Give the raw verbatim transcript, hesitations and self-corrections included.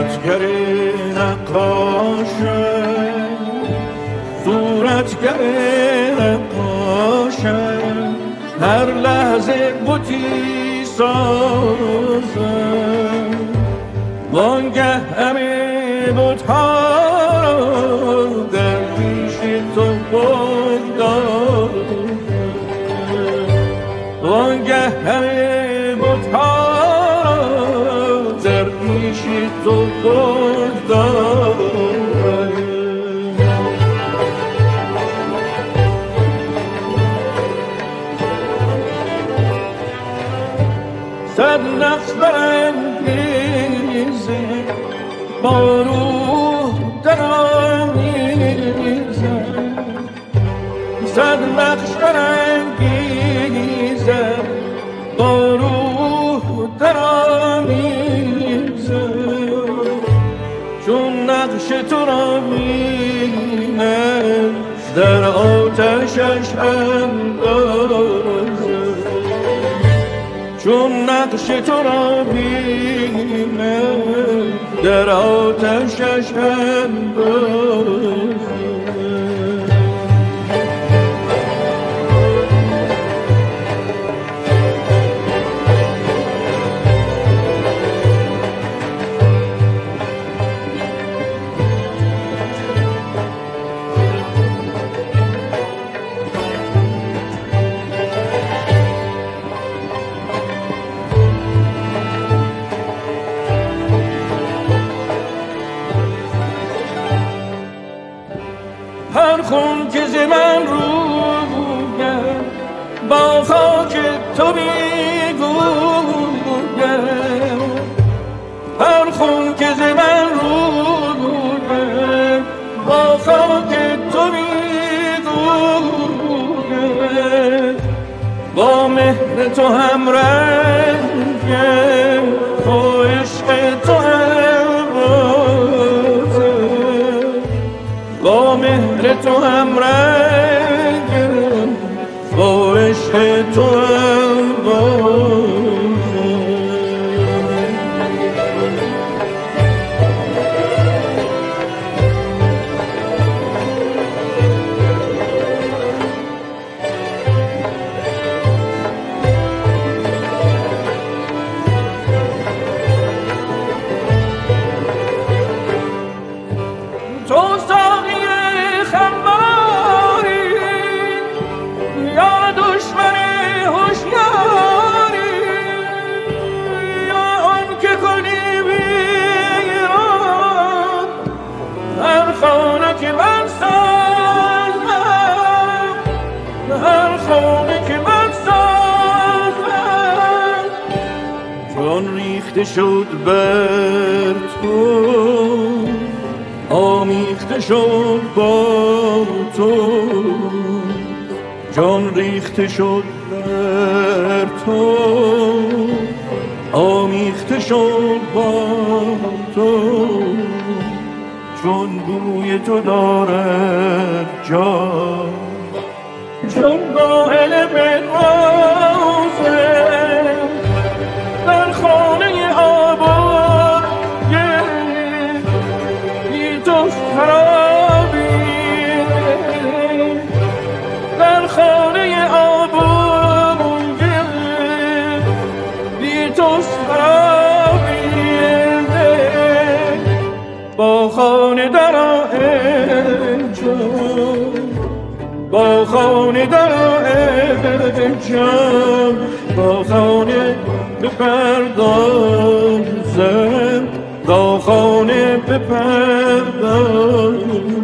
صورتگر نقاشم صورتگر نقاشم هر لحظه بوتی سازم وانگه همه بوتها در پیش تو بگذارم وانگه همه بوتها در پیش تو بگذارم صد نقش برانگیزه با روح درآمیزه صد نقش برانگیزه با روح درآمیزه چون نقش تو را بینم در آتشش اندازه چون نقش تو را بینم در آتشش اندازه هر خون که ز من رویم با خاک تو میگویم هر خون که ز من رویم با خاک تو میگویم با مهر تو هم رنگم با عشق تو با مهر تو هم رنگم با عشق تو هم تو ساقی خماری یا دشمن هوشیاری یا آن که کنی ویران هر خانه که من سازم هر خانه که من سازم چون ریخته شد بر تو آمیخته شد با تو جان ریخته شد بر تو آمیخته شد با تو چون بوی تو دارد جان چون گاهل بنوازه در خانه آباد خرابی در خانه آبونگه بی توست خرابی با خانه درا انجام با خانه درا انجام با خانه بپردازم با خانه بپردازم